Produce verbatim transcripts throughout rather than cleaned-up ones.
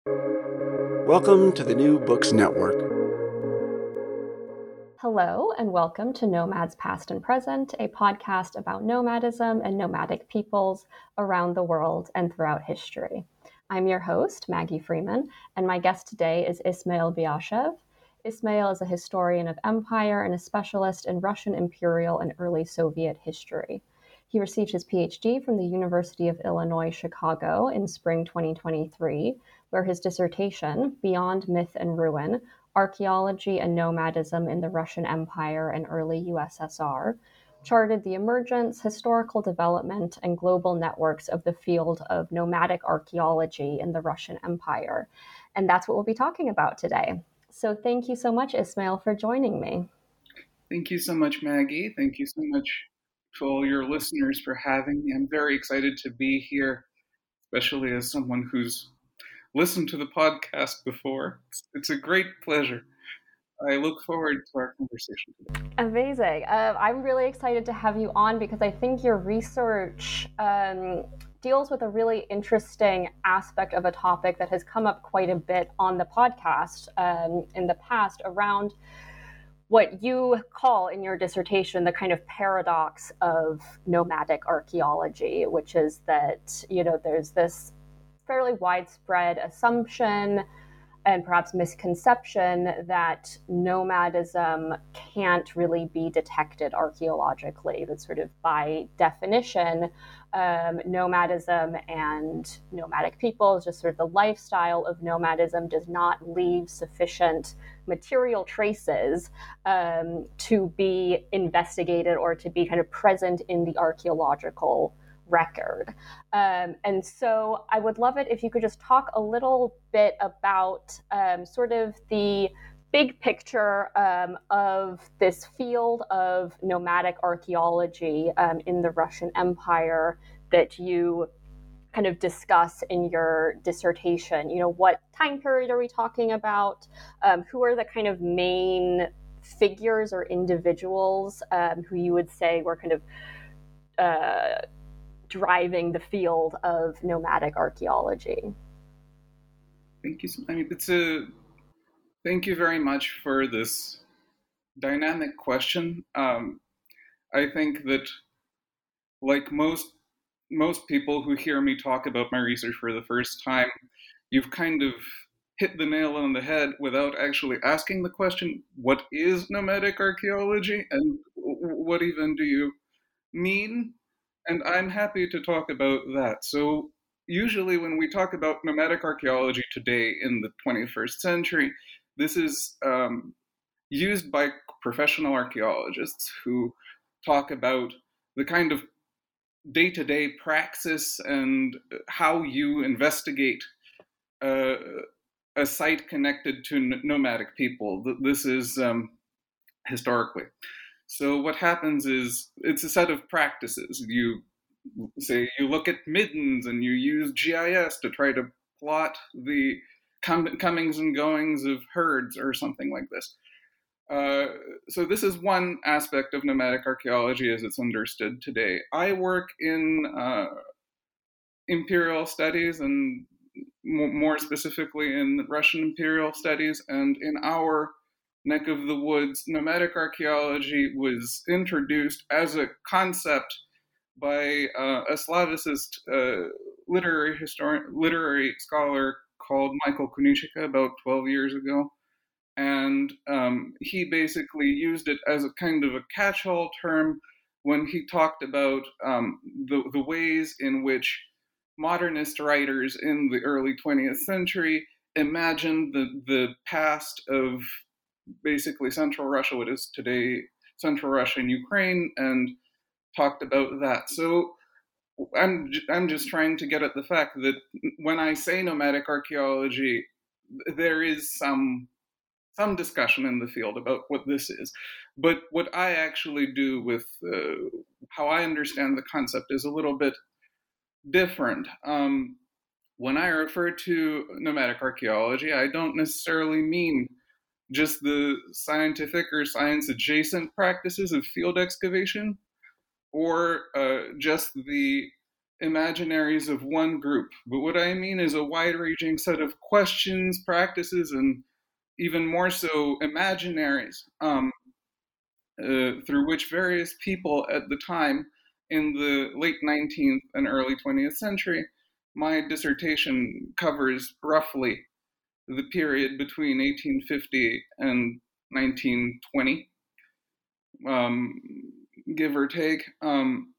Welcome to the New Books Network. Hello, and welcome to Nomads Past and Present, a podcast about nomadism and nomadic peoples around the world and throughout history. I'm your host, Maggie Freeman, and my guest today is Ismail Biashev. Ismail is a historian of empire and a specialist in Russian imperial and early Soviet history. He received his P H D from the University of Illinois Chicago in spring twenty twenty-three, where his dissertation, Beyond Myth and Ruin, Archaeology and Nomadism in the Russian Empire and Early U S S R, charted the emergence, historical development, and global networks of the field of nomadic archaeology in the Russian Empire. And that's what we'll be talking about today. So thank you so much, Ismail, for joining me. Thank you so much, Maggie. Thank you so much to all your listeners for having me. I'm very excited to be here, especially as someone who's listened to the podcast before. It's, it's a great pleasure. I look forward to our conversation today. Amazing. Uh, I'm really excited to have you on because I think your research um, deals with a really interesting aspect of a topic that has come up quite a bit on the podcast um, in the past around what you call in your dissertation the kind of paradox of nomadic archaeology, which is that, you know, there's this fairly widespread assumption and perhaps misconception that nomadism can't really be detected archaeologically. That sort of by definition, um, nomadism and nomadic peoples, just sort of the lifestyle of nomadism, does not leave sufficient material traces um, to be investigated or to be kind of present in the archaeological record. Um, and so I would love it if you could just talk a little bit about um, sort of the big picture um, of this field of nomadic archaeology um, in the Russian Empire that you kind of discuss in your dissertation. You know, what time period are we talking about? Um, who are the kind of main figures or individuals um, who you would say were kind of uh, driving the field of nomadic archaeology? Thank you. So, I mean, it's a thank you very much for this dynamic question. Um, I think that, like most most people who hear me talk about my research for the first time, you've kind of hit the nail on the head without actually asking the question, what is nomadic archaeology and what even do you mean? And I'm happy to talk about that. So usually when we talk about nomadic archaeology today in the twenty-first century, this is um, used by professional archaeologists who talk about the kind of day-to-day praxis and how you investigate uh, a site connected to n- nomadic people. This is um, historically. So what happens is it's a set of practices. You say you look at middens and you use G I S to try to plot the com- comings and goings of herds or something like this. Uh, so this is one aspect of nomadic archaeology as it's understood today. I work in uh, imperial studies and m- more specifically in Russian imperial studies, and in our neck of the woods, nomadic archaeology was introduced as a concept by uh, a Slavicist uh, literary historian, literary scholar called Michael Kunichika about twelve years ago. And um, he basically used it as a kind of a catch-all term when he talked about um, the, the ways in which modernist writers in the early twentieth century imagined the, the past of basically Central Russia, what is today Central Russia and Ukraine, and talked about that. So I'm I'm just trying to get at the fact that when I say nomadic archaeology, there is some some discussion in the field about what this is. But what I actually do with uh, how I understand the concept is a little bit different. Um, when I refer to nomadic archaeology, I don't necessarily mean just the scientific or science adjacent practices of field excavation, or uh, just the imaginaries of one group. But what I mean is a wide-ranging set of questions, practices, and even more so imaginaries um, uh, through which various people at the time in the late nineteenth and early twentieth century, my dissertation covers roughly the period between eighteen fifty and nineteen twenty, um, give or take, um,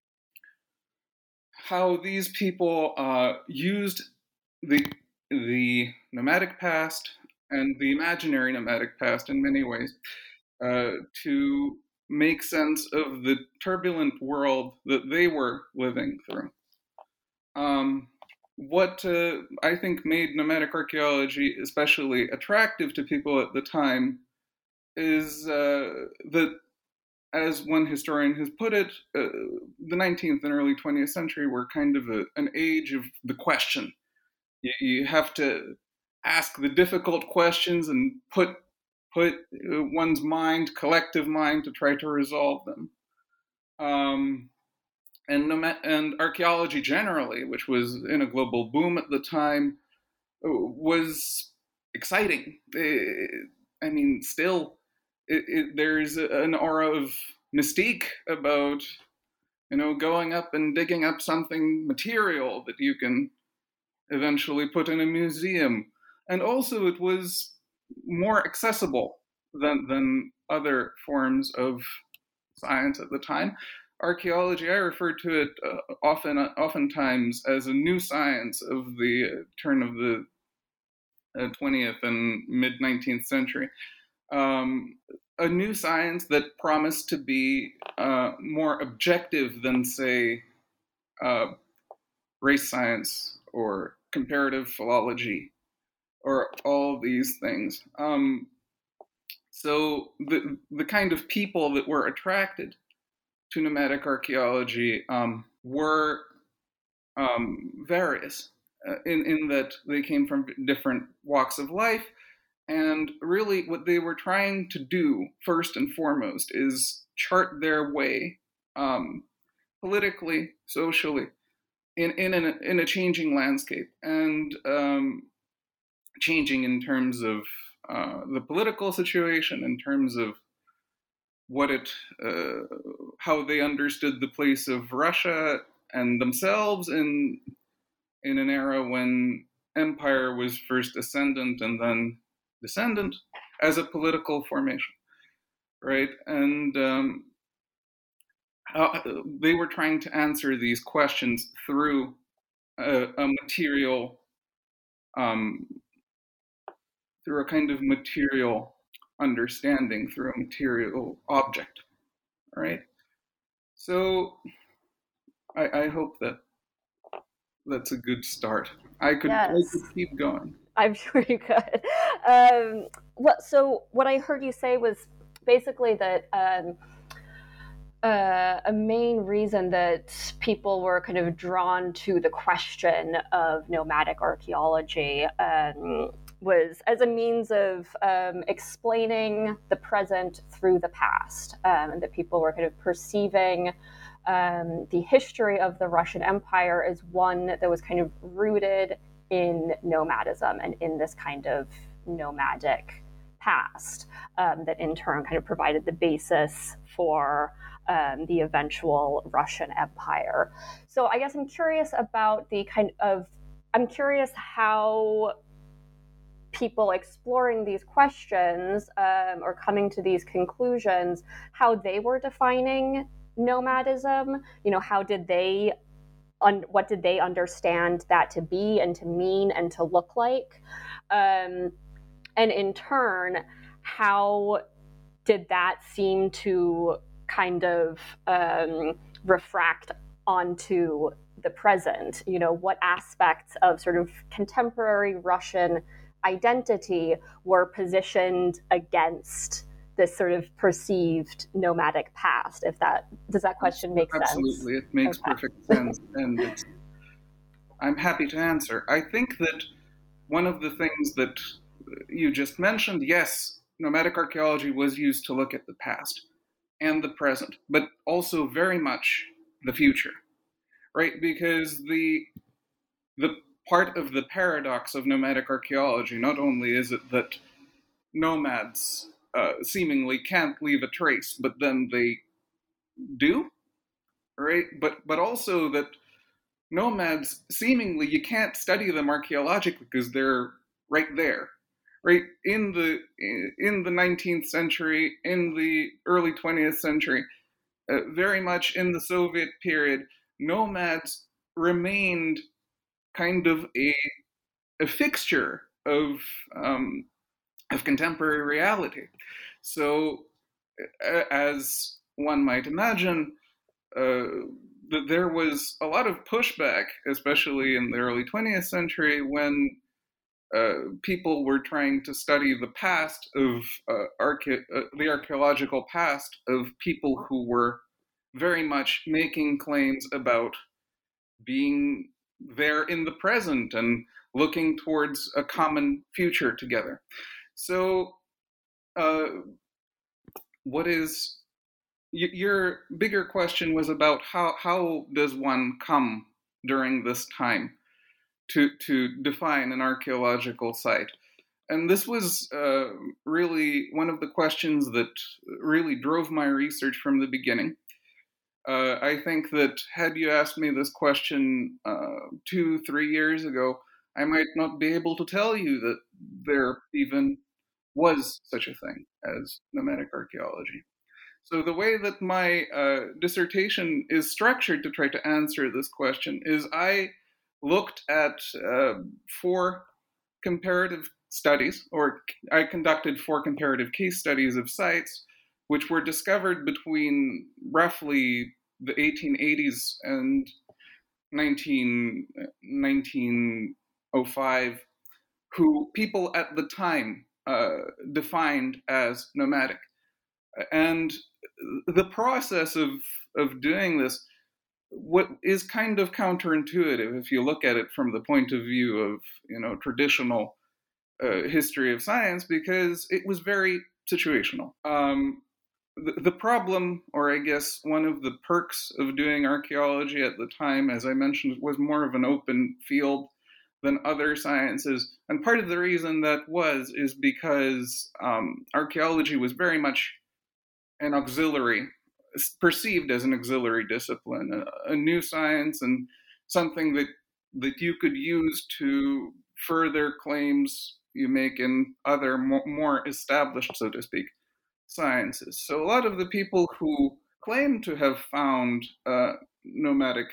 how these people uh, used the the nomadic past and the imaginary nomadic past in many ways uh, to make sense of the turbulent world that they were living through. Um, what uh, I think made nomadic archaeology especially attractive to people at the time is uh, that, as one historian has put it, uh, the nineteenth and early twentieth century were kind of a, an age of the question. You, you have to ask the difficult questions and put put uh, one's mind, collective mind, to try to resolve them. Um, and and archaeology generally, which was in a global boom at the time, was exciting. It, I mean, still, it, it, there's an aura of mystique about, you know, going up and digging up something material that you can eventually put in a museum. And also, it was more accessible than than other forms of science at the time. Archaeology, I refer to it uh, often, uh, oftentimes as a new science of the uh, turn of the uh, twentieth and mid nineteenth century. Um, a new science that promised to be uh, more objective than, say, uh, race science or comparative philology or all these things. Um, so the the kind of people that were attracted to nomadic archaeology um, were um, various uh, in, in that they came from different walks of life. And really what they were trying to do, first and foremost, is chart their way um, politically, socially, in, in, an, in a changing landscape. And um, changing in terms of uh, the political situation, in terms of what it, uh, how they understood the place of Russia and themselves in in an era when empire was first ascendant and then descendant as a political formation, right? And um, how, they were trying to answer these questions through a, a material, um, through a kind of material understanding, through a material object, right? So I, I hope that that's a good start. I could, yes. I could keep going. I'm sure you could. Um, what, so what I heard you say was basically that um, uh, a main reason that people were kind of drawn to the question of nomadic archaeology um, was as a means of um, explaining the present through the past, um, and that people were kind of perceiving um, the history of the Russian Empire as one that was kind of rooted in nomadism and in this kind of nomadic past um, that in turn kind of provided the basis for um, the eventual Russian Empire. So I guess I'm curious about the kind of, I'm curious how people exploring these questions um, or coming to these conclusions, how they were defining nomadism. You know, how did they Un, what did they understand that to be and to mean and to look like? Um, and in turn, how did that seem to kind of um, refract onto the present? You know, what aspects of sort of contemporary Russian identity were positioned against this sort of perceived nomadic past? If that, does that question make Absolutely. sense? Absolutely, it makes okay. perfect sense, and it's, I'm happy to answer. I think that one of the things that you just mentioned, yes, nomadic archaeology was used to look at the past and the present, but also very much the future, right? Because the the part of the paradox of nomadic archaeology, not only is it that nomads uh, seemingly can't leave a trace, but then they do, right? But but also that nomads seemingly you can't study them archaeologically because they're right there, right in the in the nineteenth century, in the early twentieth century, uh, very much in the Soviet period, nomads remained kind of a a fixture of um, of contemporary reality. So, uh, as one might imagine, uh, th- there was a lot of pushback, especially in the early twentieth century, when uh, people were trying to study the past of uh, arche- uh, the archaeological past of people who were very much making claims about being there in the present and looking towards a common future together. So, uh, what is y- your bigger question was about how how does one come during this time to to define an archaeological site? And this was uh, really one of the questions that really drove my research from the beginning. Uh, I think that had you asked me this question uh, two, three years ago, I might not be able to tell you that there even was such a thing as nomadic archaeology. So the way that my uh, dissertation is structured to try to answer this question is I looked at uh, four comparative studies, or I conducted four comparative case studies of sites which were discovered between roughly the eighteen eighties and nineteen, nineteen oh five, who people at the time uh, defined as nomadic. And the process of, of doing this, what is kind of counterintuitive if you look at it from the point of view of, you know, traditional uh, history of science, because it was very situational. Um, the, the problem, or I guess one of the perks of doing archaeology at the time, as I mentioned, was more of an open field than other sciences. And part of the reason that was is because um, archaeology was very much an auxiliary, perceived as an auxiliary discipline, a, a new science, and something that that you could use to further claims you make in other more, more established, so to speak, sciences. So a lot of the people who claim to have found uh, nomadic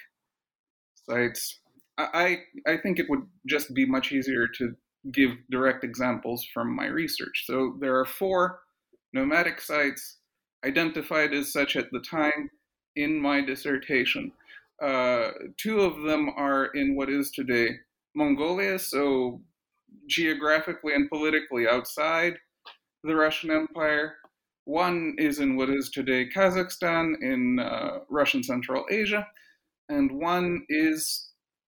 sites, I, I think it would just be much easier to give direct examples from my research. So there are four nomadic sites identified as such at the time in my dissertation. Uh, two of them are in what is today Mongolia, so geographically and politically outside the Russian Empire. One is in what is today Kazakhstan in uh, Russian Central Asia, and one is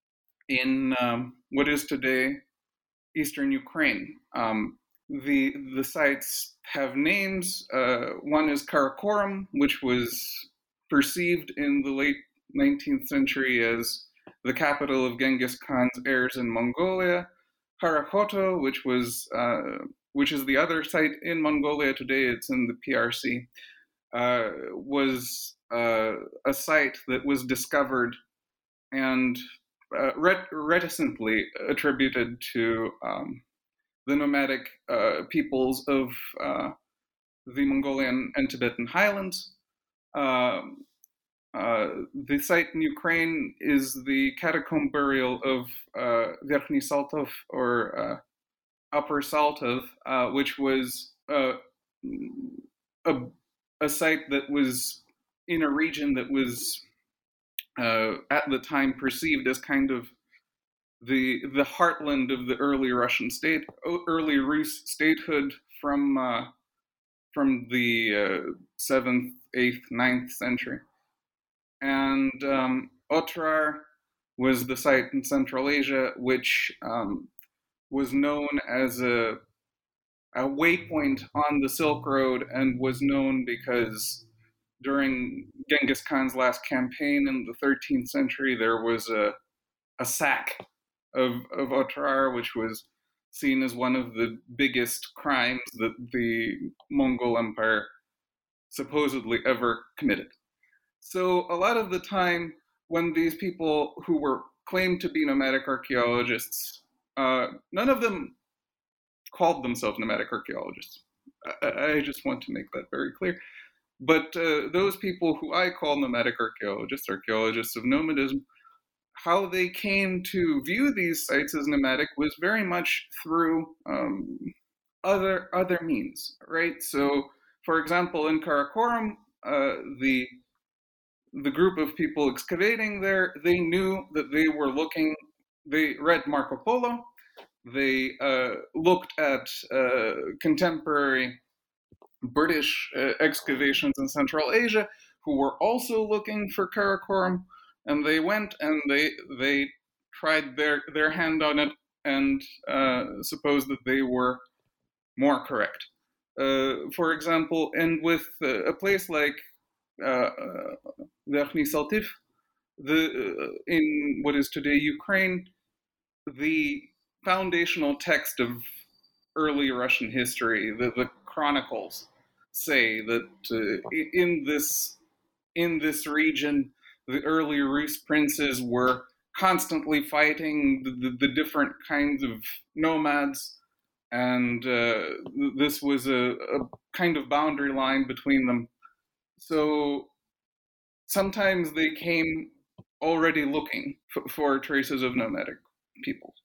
in um, what is today eastern Ukraine. Um, the the sites have names. Uh, one is Karakorum, which was perceived in the late nineteenth century as the capital of Genghis Khan's heirs in Mongolia. Harakhoto, which was uh, which is the other site in Mongolia today. It's in the P R C. Uh, was uh, a site that was discovered and uh, ret- reticently attributed to um, the nomadic uh, peoples of uh, the Mongolian and Tibetan highlands. Uh, uh, the site in Ukraine is the catacomb burial of uh, Verkhny Saltov, or uh, Upper Saltov, uh, which was uh, a, a site that was in a region that was uh, at the time perceived as kind of the the heartland of the early Russian state, early Rus statehood from uh, from the uh, seventh, eighth, ninth century. And um, Otrar was the site in Central Asia, which um, was known as a a waypoint on the Silk Road, and was known because during Genghis Khan's last campaign in the thirteenth century, there was a, a sack of, of Otrar, which was seen as one of the biggest crimes that the Mongol Empire supposedly ever committed. So a lot of the time, when these people who were claimed to be nomadic archaeologists, uh, none of them called themselves nomadic archaeologists. I, I just want to make that very clear. But uh, those people who I call nomadic archaeologists, archaeologists of nomadism, how they came to view these sites as nomadic was very much through um, other other means, right? So, for example, in Karakorum, uh, the the group of people excavating there, they knew that they were looking. They read Marco Polo. They uh, looked at uh, contemporary British uh, excavations in Central Asia, who were also looking for Karakorum. And they went and they they tried their, their hand on it and uh, supposed that they were more correct. Uh, for example, and with uh, a place like uh, Verkhny Saltiv, the uh, in what is today Ukraine, the foundational text of early Russian history, the, the chronicles, say that uh, in this in this region, the early Rus princes were constantly fighting the, the, the different kinds of nomads, and uh, this was a, a kind of boundary line between them. So sometimes they came already looking f- for traces of nomadic people.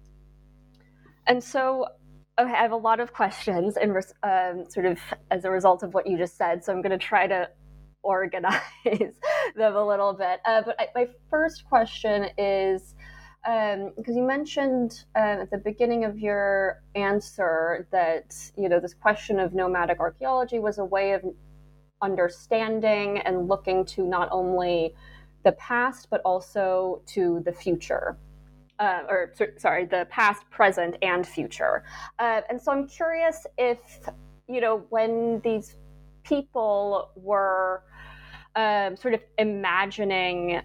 And so, okay, I have a lot of questions, and um, sort of as a result of what you just said. So I'm going to try to organize them a little bit. Uh, but I, my first question is, um, because you mentioned uh, at the beginning of your answer that, you know, this question of nomadic archaeology was a way of understanding and looking to not only the past, but also to the future. Uh, or sorry, the past, present, and future. Uh, and so I'm curious if, you know, when these people were um, sort of imagining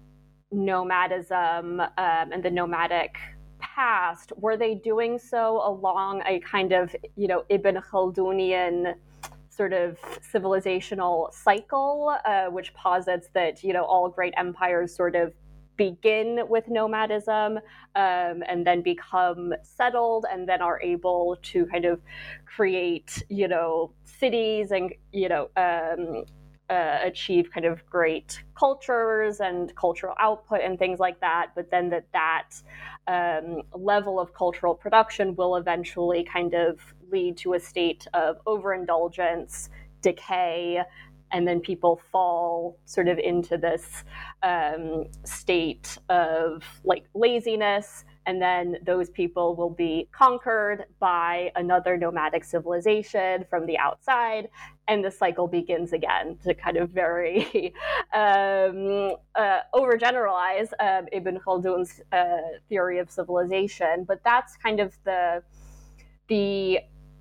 nomadism um, and the nomadic past, were they doing so along a kind of, you know, Ibn Khaldunian sort of civilizational cycle, uh, which posits that, you know, all great empires sort of begin with nomadism um, and then become settled and then are able to kind of create, you know, cities and, you know, um, uh, achieve kind of great cultures and cultural output and things like that. But then that that um, level of cultural production will eventually kind of lead to a state of overindulgence, decay, and then people fall sort of into this um, state of like laziness, and then those people will be conquered by another nomadic civilization from the outside, and the cycle begins again, to kind of very um, uh, overgeneralize um, Ibn Khaldun's uh, theory of civilization. But that's kind of the the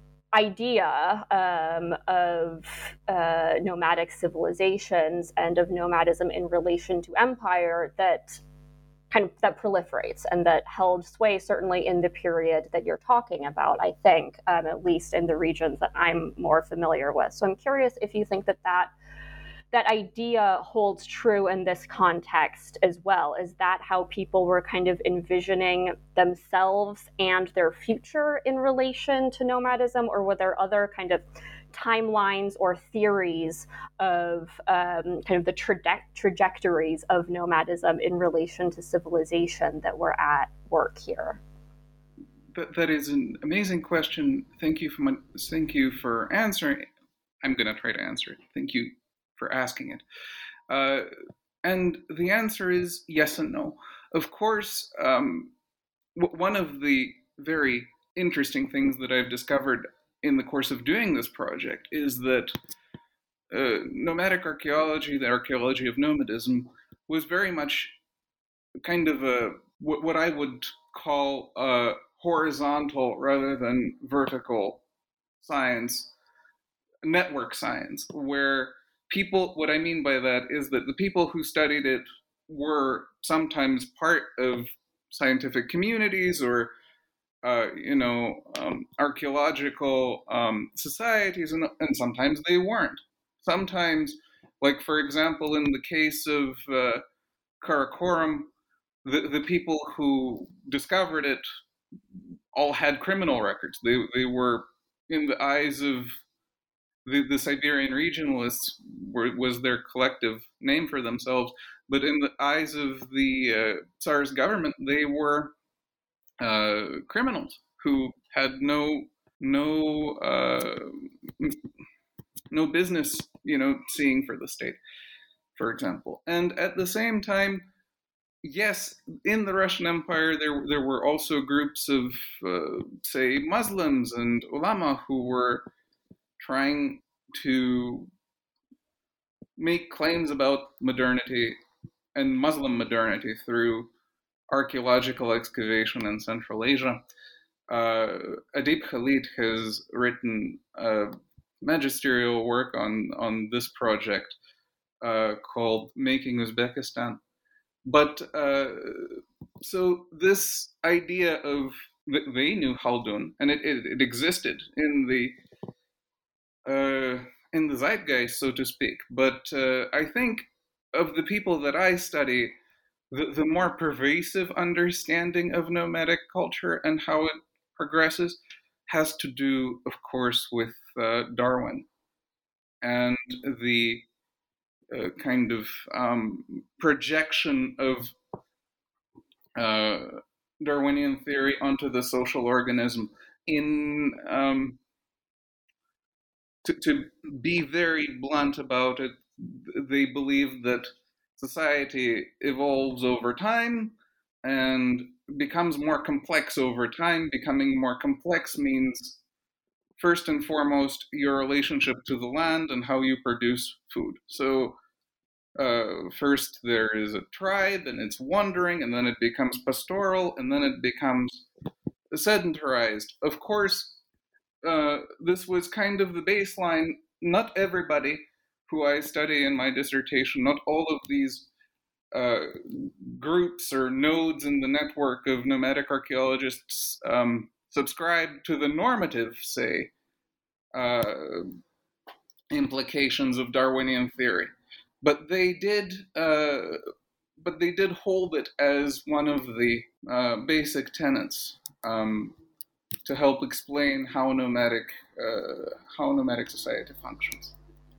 idea um, of uh, nomadic civilizations and of nomadism in relation to empire that kind of that proliferates and that held sway certainly in the period that you're talking about, I think, um, at least in the regions that I'm more familiar with. So I'm curious if you think that that that idea holds true in this context as well. Is that how people were kind of envisioning themselves and their future in relation to nomadism, or were there other kind of timelines or theories of um, kind of the traje- trajectories of nomadism in relation to civilization that were at work here? That, that is an amazing question. Thank you for my, thank you for answering. I'm going to try to answer it. Thank you for asking it. Uh, and the answer is yes and no. Of course, um, w- one of the very interesting things that I've discovered in the course of doing this project is that uh, nomadic archaeology, the archaeology of nomadism, was very much kind of a what, what I would call a horizontal rather than vertical science, network science, where people, what I mean by that is that the people who studied it were sometimes part of scientific communities or, uh, you know, um, archaeological um, societies, and, and sometimes they weren't. Sometimes, like for example, in the case of uh, Karakoram, the, the people who discovered it all had criminal records. They, they were, in the eyes of the, the Siberian regionalists, were, was their collective name for themselves. But in the eyes of the uh, Tsar's government, they were uh, criminals who had no no uh, no business, you know, seeing for the state, for example. And at the same time, yes, in the Russian Empire, there there were also groups of, uh, say, Muslims and ulama who were trying to make claims about modernity and Muslim modernity through archaeological excavation in Central Asia. Uh, Adib Khalid has written a magisterial work on, on this project uh, called Making Uzbekistan. But uh, so this idea of, they knew Khaldun, and it, it, it existed in the uh, in the zeitgeist, so to speak. But uh, I think of the people that I study, the, the more pervasive understanding of nomadic culture and how it progresses has to do, of course, with uh, Darwin and the uh, kind of um, projection of uh, Darwinian theory onto the social organism. In um, to, to be very blunt about it, they believe that society evolves over time and becomes more complex over time. Becoming more complex means, first and foremost, your relationship to the land and how you produce food. So uh, first there is a tribe and it's wandering, and then it becomes pastoral, and then it becomes sedentarized. Of course, uh, this was kind of the baseline. Not everybody who I study in my dissertation, not all of these uh, groups or nodes in the network of nomadic archaeologists um, subscribe to the normative, say, uh, implications of Darwinian theory. But they did, uh, but they did hold it as one of the uh, basic tenets um, to help explain how nomadic uh, how nomadic society functions.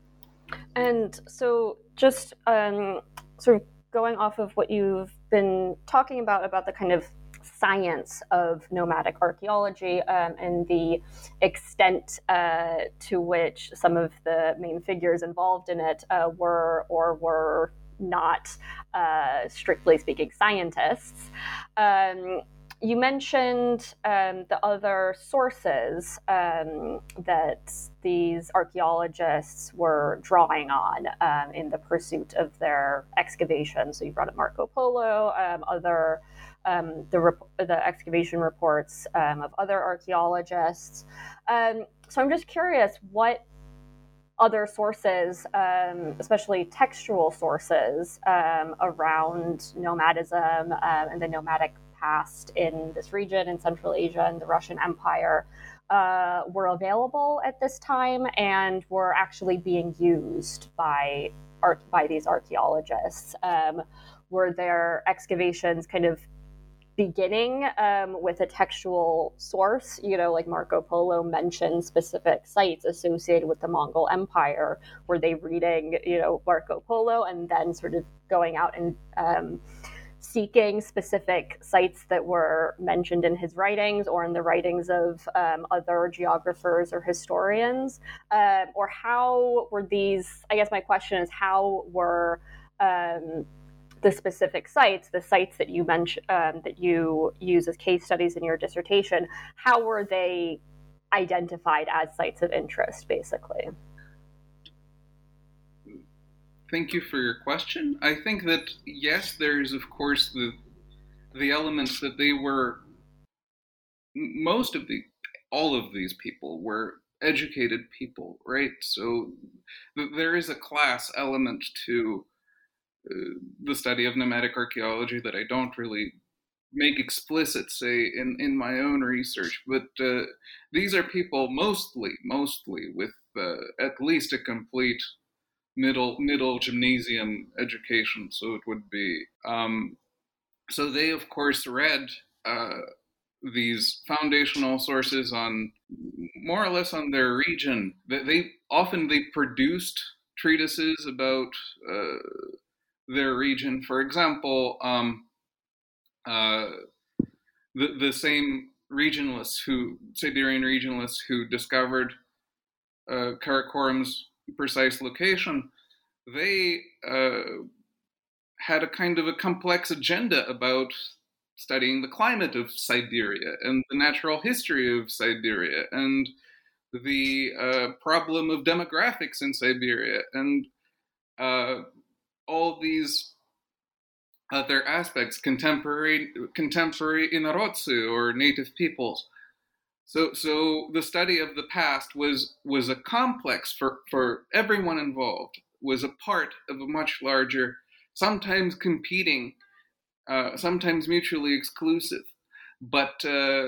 And so, just um, sort of going off of what you've been talking about, about the kind of science of nomadic archaeology um, and the extent uh, to which some of the main figures involved in it uh, were or were not, uh, strictly speaking, scientists. Um, you mentioned um, the other sources um, that these archaeologists were drawing on um, in the pursuit of their excavations. So you brought up Marco Polo, um, other um, the rep- the excavation reports um, of other archaeologists. Um, so I'm just curious, what other sources, um, especially textual sources, um, around nomadism um, and the nomadic past in this region, in Central Asia and the Russian Empire, uh, were available at this time and were actually being used by art by these archaeologists. Um, were their excavations kind of beginning um, with a textual source, you know, like Marco Polo mentioned specific sites associated with the Mongol Empire? Were they reading, you know, Marco Polo and then sort of going out and um, seeking specific sites that were mentioned in his writings or in the writings of um, other geographers or historians? Uh, or how were these, I guess my question is, how were um, the specific sites, the sites that you mentioned, um, that you use as case studies in your dissertation, how were they identified as sites of interest, basically? Thank you for your question. I think that, yes, there's, of course, the the elements that they were, most of the, all of these people were educated people, right? So th- there is a class element to uh, the study of nomadic archaeology that I don't really make explicit, say, in, in my own research. But uh, these are people mostly, mostly with uh, at least a complete middle middle gymnasium education. So it would be um, so they of course read uh, these foundational sources on more or less on their region. They, they often they produced treatises about uh, their region. For example, um, uh, the the same regionalists who Siberian regionalists who discovered uh, Karakoram's precise location, they uh, had a kind of a complex agenda about studying the climate of Siberia and the natural history of Siberia and the uh, problem of demographics in Siberia and uh, all these other aspects, contemporary contemporary Inarodtsu or native peoples. So, so the study of the past was was a complex for, for everyone involved, was a part of a much larger, sometimes competing, uh, sometimes mutually exclusive, but uh,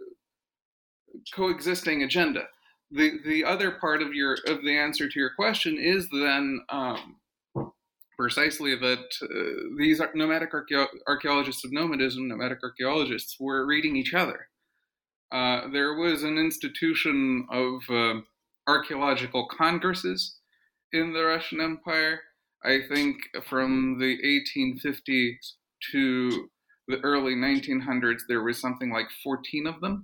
coexisting agenda. The the other part of your of the answer to your question is then um, precisely that uh, these nomadic archeo- archaeologists of nomadism, nomadic archaeologists, were reading each other. Uh, there was an institution of uh, archaeological congresses in the Russian Empire. I think from the eighteen fifties to the early nineteen hundreds, there was something like fourteen of them.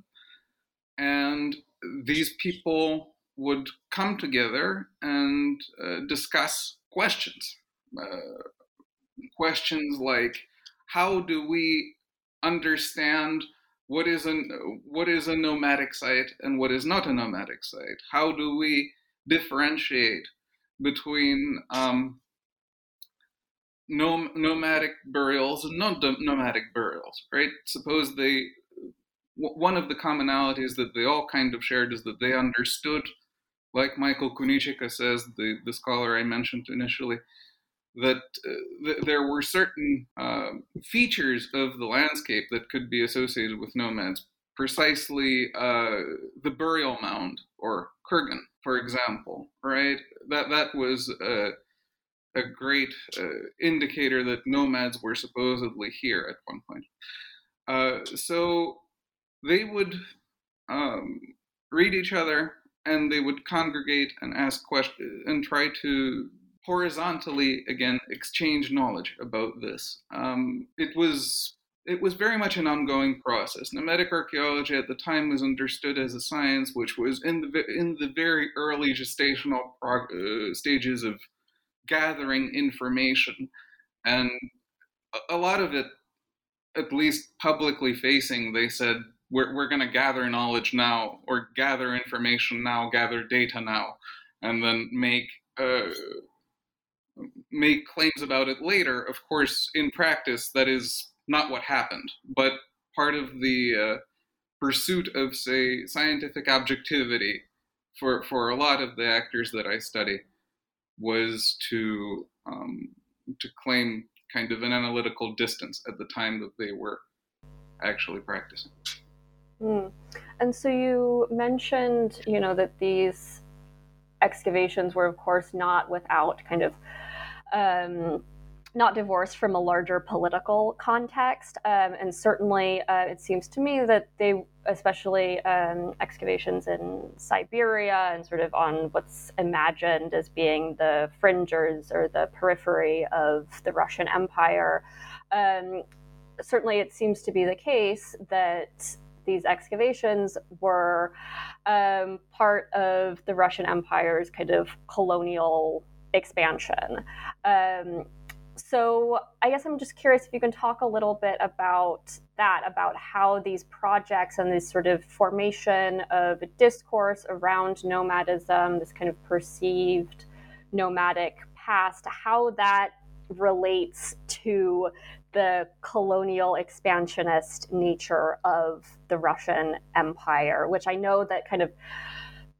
And these people would come together and uh, discuss questions. Uh, questions like, how do we understand what is a what is a nomadic site and what is not a nomadic site? How do we differentiate between um, nom- nomadic burials and non-nomadic burials? Right? Suppose they w- one of the commonalities that they all kind of shared is that they understood, like Michael Kunichika says, the the scholar I mentioned initially, that uh, th- there were certain uh, features of the landscape that could be associated with nomads. Precisely uh, the burial mound or kurgan, for example, right? That that was a, a great uh, indicator that nomads were supposedly here at one point. Uh, so they would um, read each other and they would congregate and ask questions and try to horizontally again exchange knowledge about this. Um, it was it was very much an ongoing process. Nomadic archaeology at the time was understood as a science which was in the in the very early gestational prog- uh, stages of gathering information, and a lot of it, at least publicly facing, they said we're we're going to gather knowledge now, or gather information now, gather data now, and then make. Uh, make claims about it later. Of course, in practice, that is not what happened. But part of the uh, pursuit of, say, scientific objectivity for, for a lot of the actors that I study was to um, to claim kind of an analytical distance at the time that they were actually practicing. Mm. And so you mentioned, you know, that these excavations were, of course, not without kind of um, not divorced from a larger political context. Um, and certainly uh, it seems to me that they, especially um, excavations in Siberia and sort of on what's imagined as being the fringes or the periphery of the Russian Empire, um, certainly it seems to be the case that these excavations were um, part of the Russian Empire's kind of colonial expansion. Um, so I guess I'm just curious if you can talk a little bit about that, about how these projects and this sort of formation of a discourse around nomadism, this kind of perceived nomadic past, how that relates to the colonial expansionist nature of the Russian Empire, which I know that kind of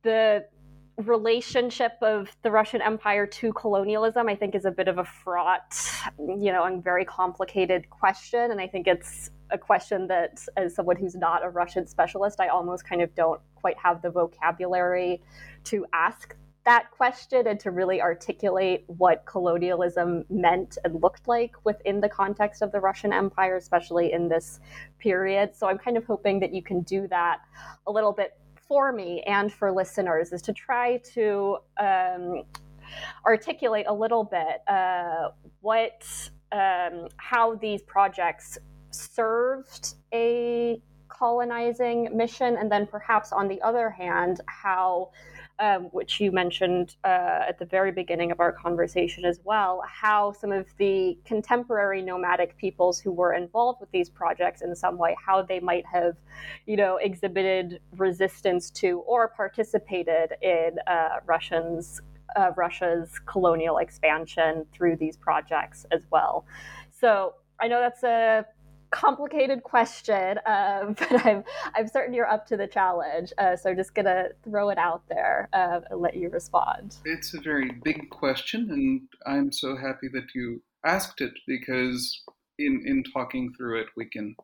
the relationship of the Russian Empire to colonialism, I think, is a bit of a fraught, you know, and very complicated question. And I think it's a question that, as someone who's not a Russian specialist, I almost kind of don't quite have the vocabulary to ask that question and to really articulate what colonialism meant and looked like within the context of the Russian Empire, especially in this period. So I'm kind of hoping that you can do that a little bit for me and for listeners, is to try to um, articulate a little bit uh, what, um, how these projects served a colonizing mission, and then perhaps on the other hand, how Um, which you mentioned uh, at the very beginning of our conversation as well, how some of the contemporary nomadic peoples who were involved with these projects in some way, how they might have, you know, exhibited resistance to or participated in uh, Russians, uh, Russia's colonial expansion through these projects as well. So I know that's a complicated question, uh, but I'm I'm certain you're up to the challenge. Uh, so I'm just gonna throw it out there uh, and let you respond. It's a very big question, and I'm so happy that you asked it, because in in talking through it, we can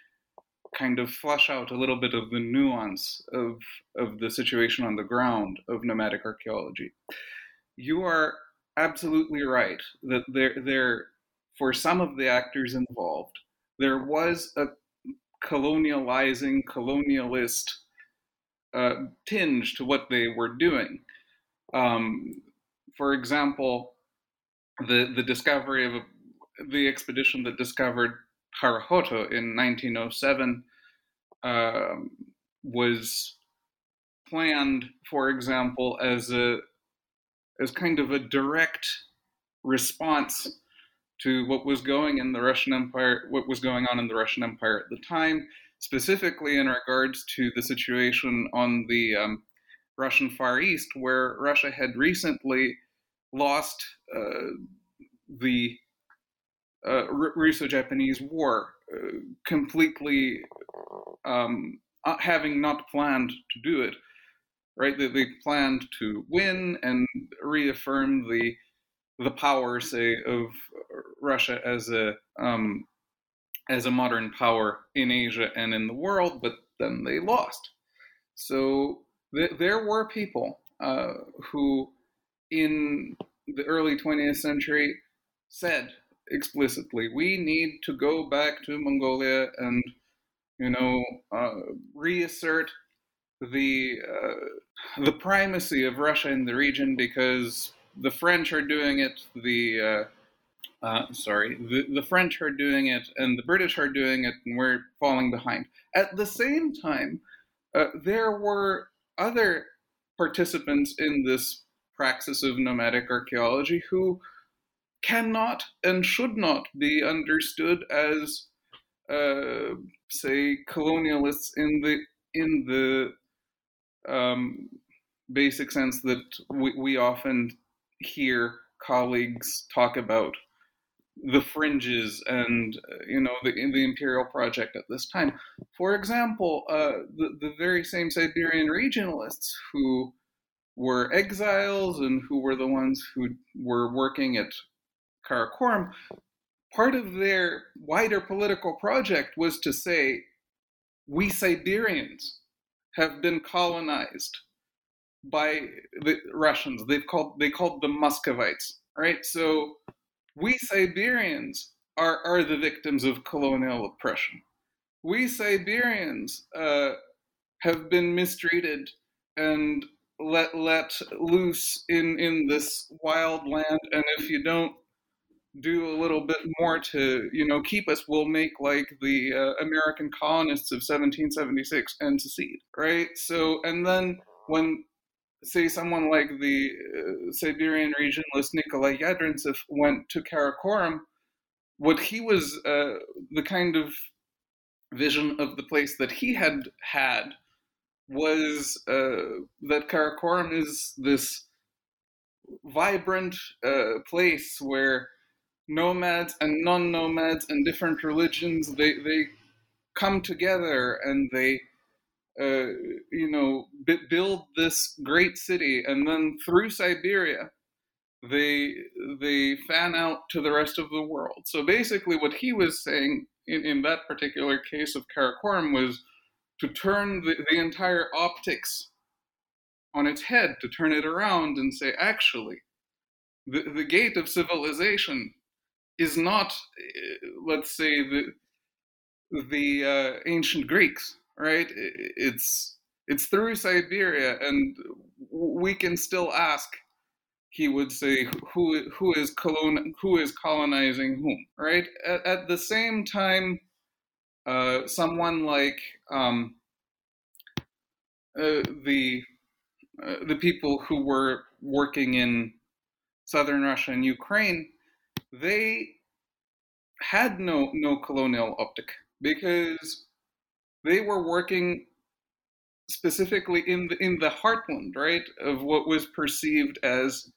kind of flush out a little bit of the nuance of of the situation on the ground of nomadic archaeology. You are absolutely right that there there for some of the actors involved, there was a colonializing, colonialist uh, tinge to what they were doing. Um, for example, the the discovery of a, the expedition that discovered Harajoto in nineteen oh seven uh, was planned, for example, as a as kind of a direct response to what was going in the Russian Empire, what was going on in the Russian Empire at the time, specifically in regards to the situation on the um, Russian Far East, where Russia had recently lost uh, the uh, R- Russo-Japanese War, uh, completely um, having not planned to do it. Right, they, they planned to win and reaffirm the the power, say, of Russia as a um, as a modern power in Asia and in the world, but then they lost. So th- there were people uh, who, in the early twentieth century, said explicitly, "We need to go back to Mongolia and, you know, uh, reassert the uh, the primacy of Russia in the region, because the French are doing it, the uh, uh, sorry, the, the French are doing it, and the British are doing it, and we're falling behind." At the same time, uh, there were other participants in this praxis of nomadic archaeology who cannot and should not be understood as, uh, say, colonialists in the in the um, basic sense that we, we often hear colleagues talk about the fringes and, uh, you know, the, the imperial project at this time. For example, uh, the, the very same Siberian regionalists who were exiles and who were the ones who were working at Karakorum, part of their wider political project was to say, we Siberians have been colonized by the Russians. They've called they called them Muscovites, right? So we Siberians are are the victims of colonial oppression. We Siberians uh, have been mistreated and let let loose in in this wild land. And if you don't do a little bit more to, you know, keep us, we'll make like the uh, American colonists of seventeen seventy-six and secede, right? So, and then when, say, someone like the uh, Siberian regionalist Nikolai Yadrintsev went to Karakorum, what he was, uh, the kind of vision of the place that he had had was uh, that Karakorum is this vibrant uh, place where nomads and non-nomads and different religions, they, they come together and they uh, you know, b- build this great city, and then through Siberia, they they fan out to the rest of the world. So basically, what he was saying in, in that particular case of Karakorum was to turn the, the entire optics on its head, to turn it around and say, actually, the, the gate of civilization is not, uh, let's say, the the uh, ancient Greeks, right? It's it's through Siberia, and we can still ask. He would say, who who is colon who is colonizing whom, right? At, at the same time, uh, someone like um, uh, the uh, the people who were working in southern Russia and Ukraine, they had no no colonial optic because they were working specifically in the in the heartland, right, of what was perceived as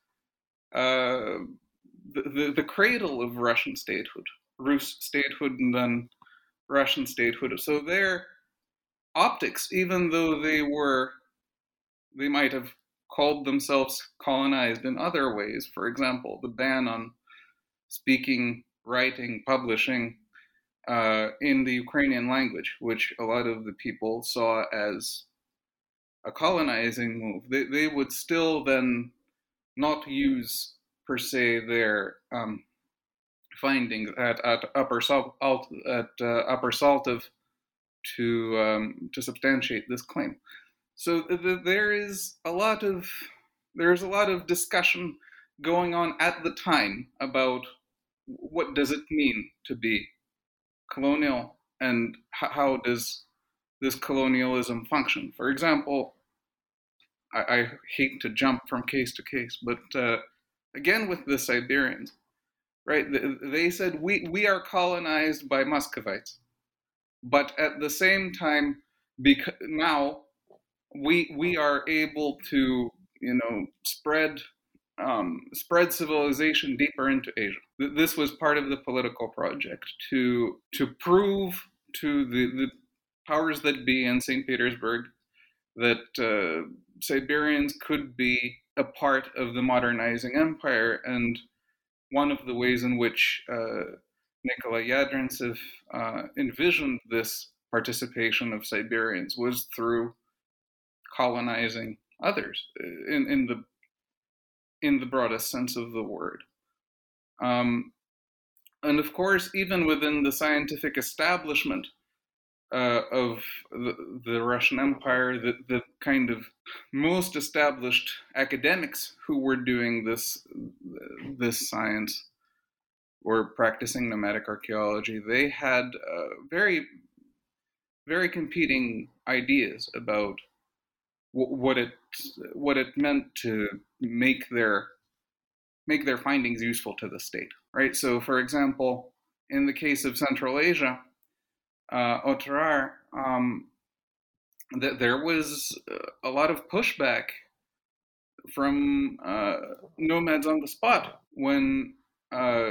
uh, the, the the cradle of Russian statehood, Rus statehood, and then Russian statehood. So their optics, even though they were, they might have called themselves colonized in other ways. For example, the ban on speaking, writing, publishing uh, in the Ukrainian language, which a lot of the people saw as a colonizing move. They, they would still then not use per se their um, findings at, at upper Salt at uh, upper Saltov to um, to substantiate this claim. So th- th- there is a lot of there's a lot of discussion going on at the time about what does it mean to be colonial and h- how does this colonialism function. For example, I, I hate to jump from case to case, but uh, again with the Siberians, right? They said we we are colonized by Muscovites, but at the same time, because now we we are able to, you know, spread um, spread civilization deeper into Asia. This was part of the political project to to prove to the, the powers that be in Saint Petersburg that uh, Siberians could be a part of the modernizing empire. And one of the ways in which uh, Nikolai Yadrintsev uh, envisioned this participation of Siberians was through colonizing others in, in the in the broadest sense of the word. Um, and of course, even within the scientific establishment uh, of the, the Russian Empire, the, the kind of most established academics who were doing this this science or practicing nomadic archaeology, they had uh, very, very competing ideas about w- what it what it meant to make their make their findings useful to the state, right? So, for example, in the case of Central Asia, uh, Otrar, um, th- there was a lot of pushback from uh, nomads on the spot when uh,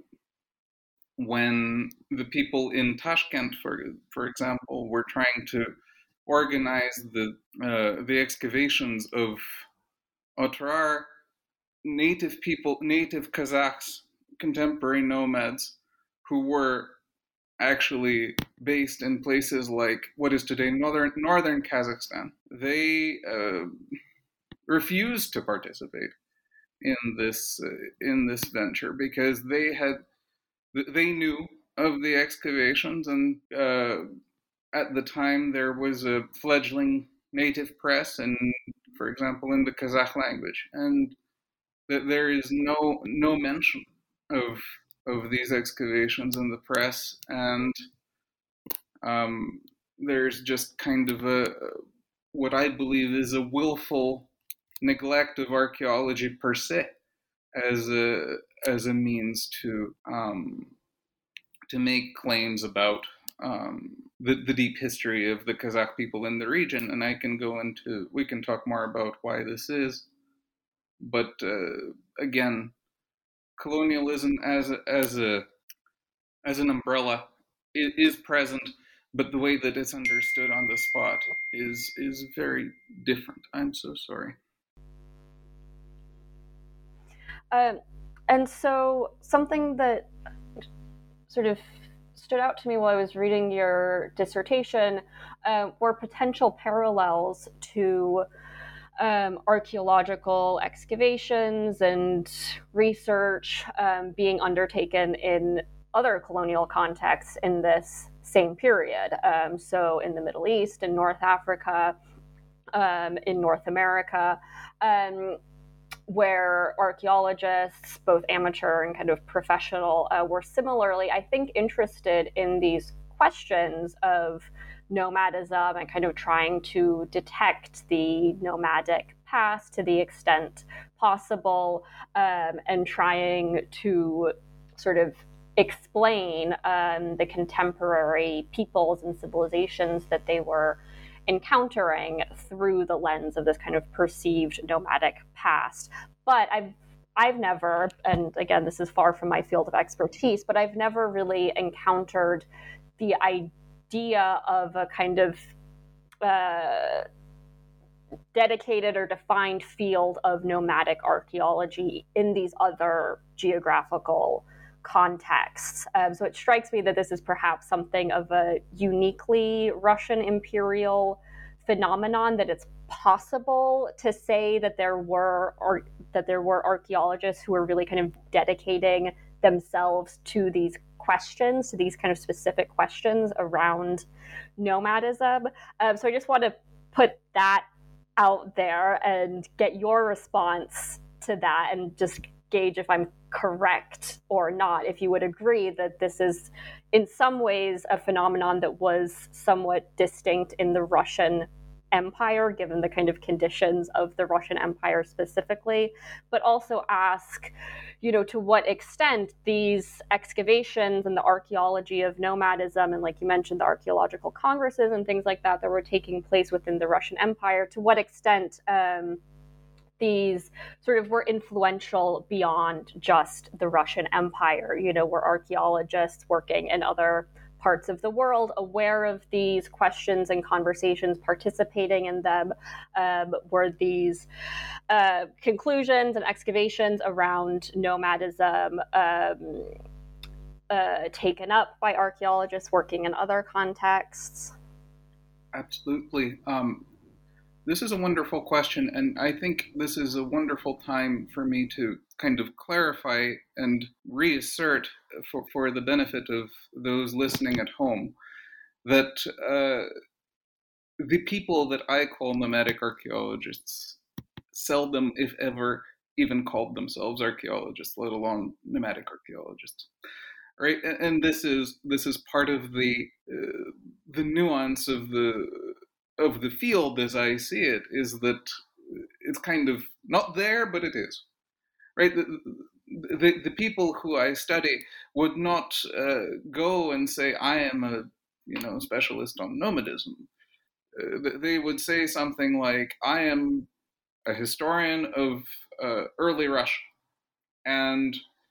when the people in Tashkent, for for example, were trying to organize the uh, the excavations of Otrar. Native people, native Kazakhs, contemporary nomads who were actually based in places like what is today northern northern Kazakhstan. They uh, refused to participate in this uh, in this venture because they had they knew of the excavations, and uh, at the time there was a fledgling native press, and for example in the Kazakh language, and that there is no no mention of of these excavations in the press, and um, there's just kind of a what I believe is a willful neglect of archaeology per se as a as a means to um, to make claims about um, the, the deep history of the Kazakh people in the region. And I can go into we can talk more about why this is, but uh, again, colonialism as a, as a as an umbrella is present, but the way that it's understood on the spot is is very different. I'm so sorry. Um, and so something that sort of stood out to me while I was reading your dissertation uh, were potential parallels to um, archaeological excavations and research um, being undertaken in other colonial contexts in this same period. Um, so in the Middle East, in North Africa, um, in North America. Um, where archaeologists, both amateur and kind of professional, uh, were similarly, I think, interested in these questions of nomadism and kind of trying to detect the nomadic past to the extent possible, um, and trying to sort of explain um, the contemporary peoples and civilizations that they were encountering through the lens of this kind of perceived nomadic past. But I've I've never, and again, this is far from my field of expertise, but I've never really encountered the idea of a kind of uh, dedicated or defined field of nomadic archaeology in these other geographical contexts. Um, so it strikes me that this is perhaps something of a uniquely Russian imperial phenomenon, that it's possible to say that there were or that there were archaeologists who were really kind of dedicating themselves to these questions, to these kind of specific questions around nomadism. Um, so I just want to put that out there and get your response to that, and just gauge if I'm correct or not, if you would agree that this is in some ways a phenomenon that was somewhat distinct in the Russian Empire, given the kind of conditions of the Russian Empire specifically, but also ask, you know, to what extent these excavations and the archaeology of nomadism, and like you mentioned, the archaeological congresses and things like that that were taking place within the Russian Empire, to what extent um, these sort of were influential beyond just the Russian Empire. You know, were archaeologists working in other parts of the world aware of these questions and conversations, participating in them? Um, were these uh, conclusions and excavations around nomadism um, uh, taken up by archaeologists working in other contexts? Absolutely. Um, This is a wonderful question, and I think this is a wonderful time for me to kind of clarify and reassert for, for the benefit of those listening at home that uh, the people that I call nomadic archaeologists seldom, if ever, even called themselves archaeologists, let alone nomadic archaeologists. Right, and this is this is part of the uh, the nuance of the of the field as I see it, is that it's kind of not there, but it is. Right, the the, the people who I study would not uh, go and say I am a you know specialist on nomadism. Uh, they would say something like I am a historian of uh, early Russia, and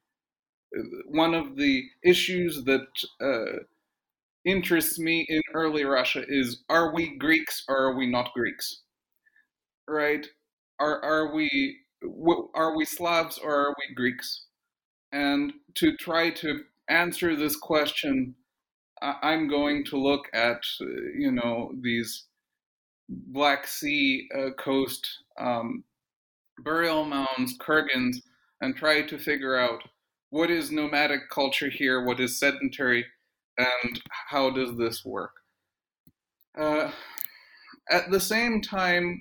one of the issues that uh, interests me in early Russia is: are we Greeks or are we not Greeks? Right? Are are we are we Slavs or are we Greeks? And to try to answer this question, I'm going to look at uh, you know these Black Sea uh, coast um, burial mounds, kurgans, and try to figure out what is nomadic culture here, what is sedentary, and how does this work. Uh, at the same time,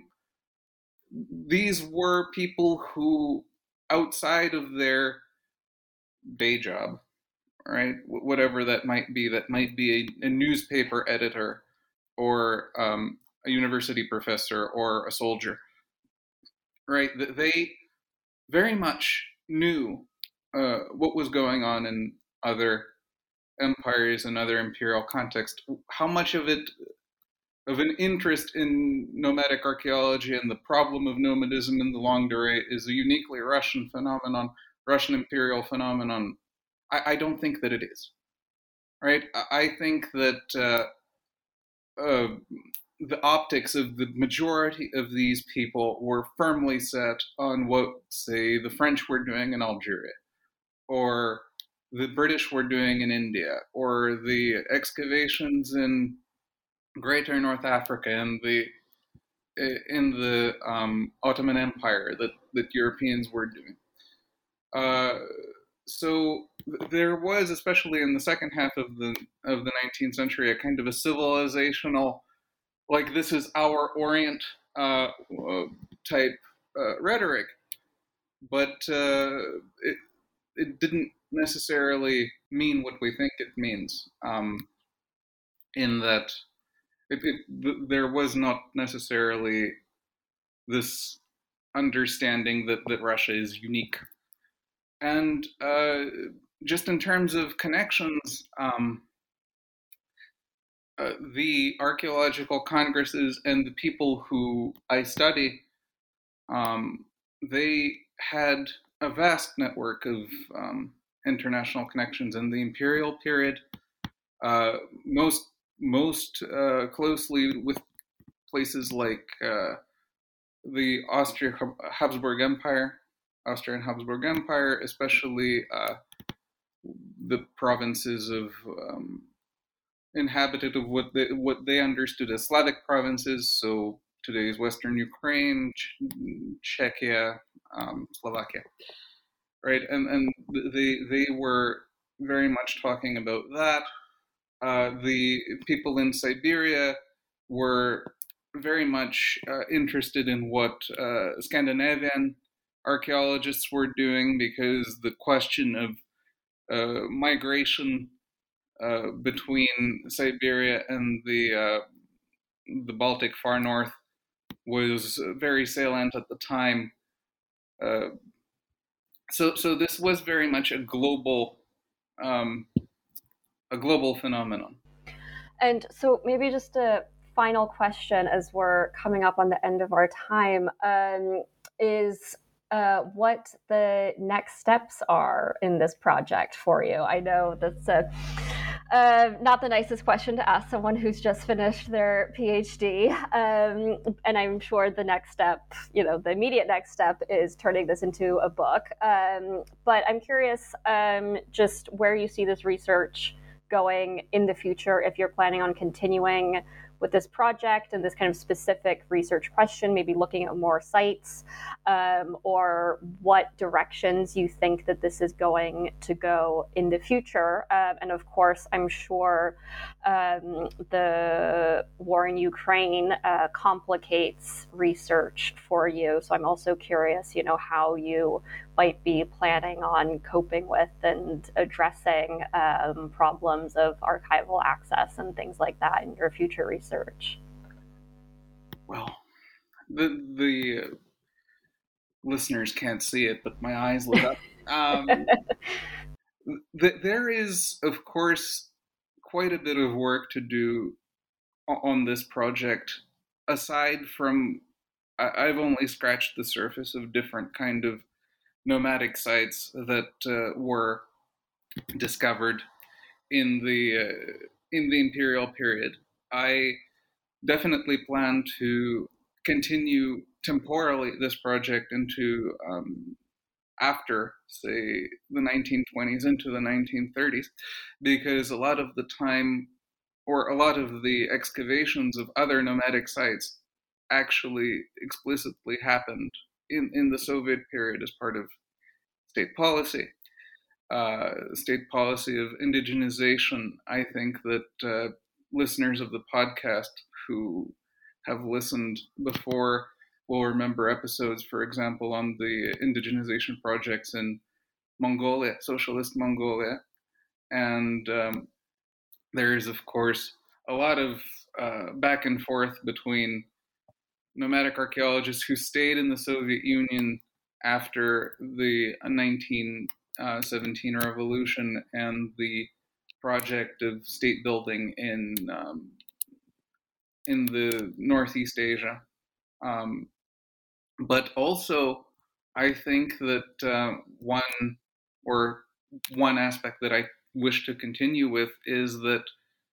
these were people who, outside of their day job, right, whatever that might be, that might be a, a newspaper editor or um, a university professor or a soldier, right, they very much knew uh, what was going on in other empires and other imperial contexts. How much of it, of an interest in nomadic archaeology and the problem of nomadism in the longue durée, is a uniquely Russian phenomenon, Russian imperial phenomenon? I, I don't think that it is. Right? I think that uh, uh, the optics of the majority of these people were firmly set on what, say, the French were doing in Algeria, or the British were doing in India, or the excavations in Greater North Africa and the in the um, Ottoman Empire that, that Europeans were doing. Uh, so there was, especially in the second half of the of the nineteenth century, a kind of a civilizational, like this is our Orient uh, type uh, rhetoric, but uh, it it didn't necessarily mean what we think it means. Um, in that, it, it, there was not necessarily this understanding that, that Russia is unique. And uh, just in terms of connections, um, uh, the archaeological congresses and the people who I study, um, they had a vast network of um, international connections in the imperial period, uh, most most uh, closely with places like uh, the Austria-Habsburg Empire, Austrian Habsburg Empire, especially uh, the provinces of um, inhabited of what they, what they understood as Slavic provinces, so today's Western Ukraine, Ch- Czechia, um, Slovakia, right? And and they they were very much talking about that. Uh, the people in Siberia were very much uh, interested in what uh, Scandinavian archaeologists were doing, because the question of uh, migration uh, between Siberia and the uh, the Baltic far north was very salient at the time. Uh, so so this was very much a global um, a global phenomenon. And so maybe just a final question as we're coming up on the end of our time um, is uh, what the next steps are in this project for you. I know that's a, uh, not the nicest question to ask someone who's just finished their PhD. Um, and I'm sure the next step, you know, the immediate next step is turning this into a book. Um, but I'm curious um, just where you see this research going in the future, if you're planning on continuing with this project and this kind of specific research question, maybe looking at more sites, um, or what directions you think that this is going to go in the future. Um, and of course, I'm sure um, the war in Ukraine uh, complicates research for you. So I'm also curious, you know, how you might be planning on coping with and addressing um, problems of archival access and things like that in your future research. Well, the the uh, listeners can't see it, but my eyes lit up. Um, th- there is, of course, quite a bit of work to do on this project. Aside from, I- I've only scratched the surface of different kind of nomadic sites that uh, were discovered in the uh, in the imperial period. I definitely plan to continue temporally this project into um, after, say, the nineteen twenties into the nineteen thirties, because a lot of the time, or a lot of the excavations of other nomadic sites actually explicitly happened in, in the Soviet period as part of state policy. Uh, state policy of indigenization. I think that uh, listeners of the podcast who have listened before will remember episodes, for example, on the indigenization projects in Mongolia, socialist Mongolia. And um, there is, of course, a lot of uh, back and forth between nomadic archaeologists who stayed in the Soviet Union after the nineteen seventeen revolution and the project of state building in um, in the Northeast Asia. Um, but also, I think that uh, one or one aspect that I wish to continue with is that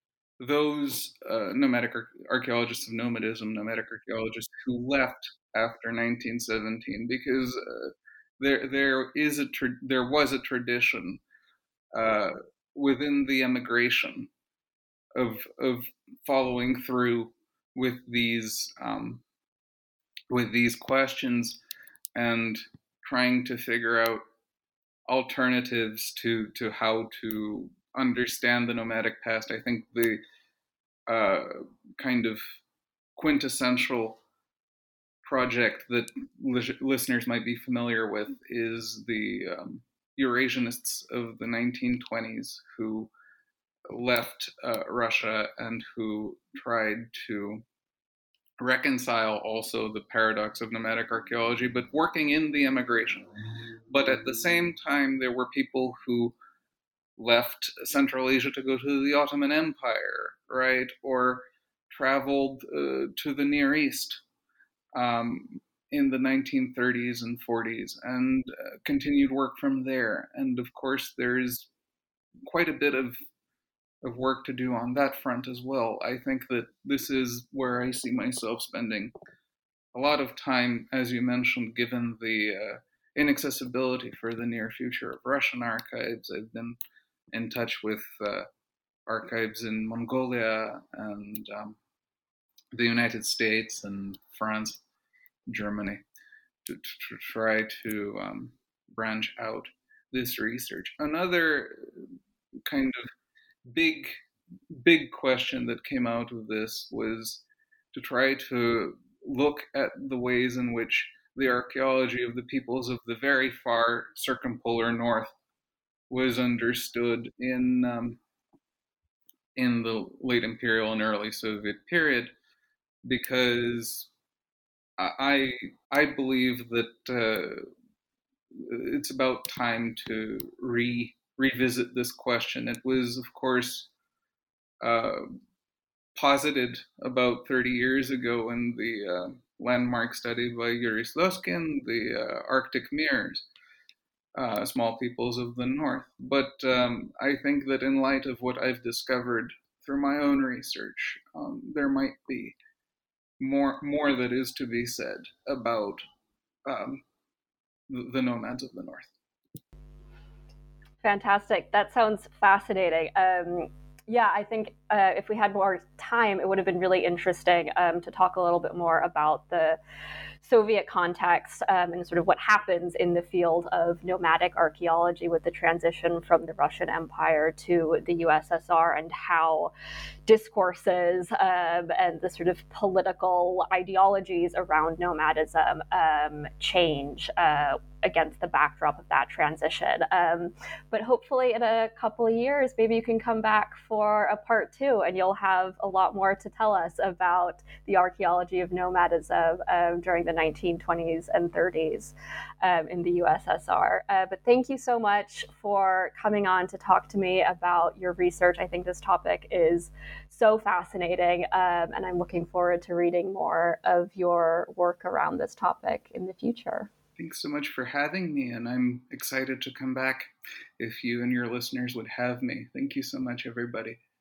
those uh, nomadic ar- archaeologists of nomadism, nomadic archaeologists who left after nineteen seventeen, because uh, there there is a tra- there was a tradition uh, within the emigration of of following through with these um, with these questions and trying to figure out alternatives to to how to understand the nomadic past. I think the uh, kind of quintessential project that li- listeners might be familiar with is the um, Eurasianists of the nineteen twenties who left uh, Russia and who tried to reconcile also the paradox of nomadic archaeology, but working in the emigration. But at the same time, there were people who left Central Asia to go to the Ottoman Empire, right? Or traveled uh, to the Near East um, in the nineteen thirties and forties and uh, continued work from there. And of course, there's quite a bit of, of work to do on that front as well. I think that this is where I see myself spending a lot of time, as you mentioned, given the uh, inaccessibility for the near future of Russian archives. I've been in touch with uh, archives in Mongolia and um, the United States and France, Germany, to, to try to um, branch out this research. Another kind of big, big question that came out of this was to try to look at the ways in which the archaeology of the peoples of the very far circumpolar north was understood in um, in the late imperial and early Soviet period, because I I believe that uh, it's about time to re revisit this question. It was, of course, uh, posited about thirty years ago in the uh, landmark study by Yuri Sloskin, the uh, Arctic Mirrors, uh, small peoples of the North. But um, I think that in light of what I've discovered through my own research, um, there might be more more that is to be said about um, the, the nomads of the North. Fantastic. That sounds fascinating. Um, yeah, I think uh, if we had more time, it would have been really interesting um, to talk a little bit more about the Soviet context um, and sort of what happens in the field of nomadic archaeology with the transition from the Russian Empire to the U S S R, and how discourses um, and the sort of political ideologies around nomadism um, change uh, against the backdrop of that transition. Um, but hopefully in a couple of years, maybe you can come back for a part two and you'll have a lot more to tell us about the archaeology of nomadism um, during the nineteen twenties and thirties um, in the U S S R. Uh, but thank you so much for coming on to talk to me about your research. I think this topic is so fascinating, um, and I'm looking forward to reading more of your work around this topic in the future. Thanks so much for having me, and I'm excited to come back if you and your listeners would have me. Thank you so much, everybody.